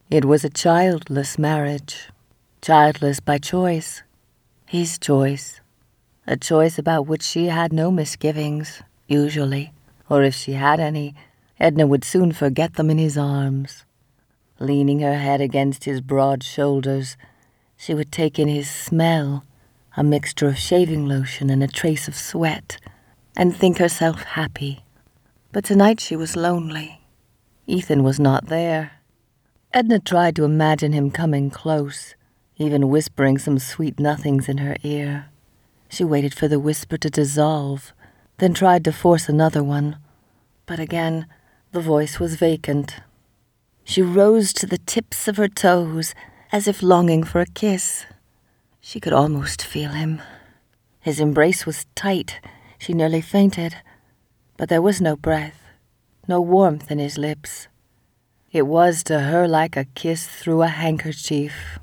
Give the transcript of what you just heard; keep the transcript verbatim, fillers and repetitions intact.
It was a childless marriage. Childless by choice. His choice. A choice about which she had no misgivings, usually. Or if she had any, Edna would soon forget them in his arms. Leaning her head against his broad shoulders, she would take in his smell, a mixture of shaving lotion and a trace of sweat, and think herself happy. But tonight she was lonely. Ethan was not there. Edna tried to imagine him coming close, even whispering some sweet nothings in her ear. She waited for the whisper to dissolve, then tried to force another one. But again, the voice was vacant. She rose to the tips of her toes, as if longing for a kiss. She could almost feel him. His embrace was tight. She nearly fainted. But there was no breath, no warmth in his lips. It was to her like a kiss through a handkerchief,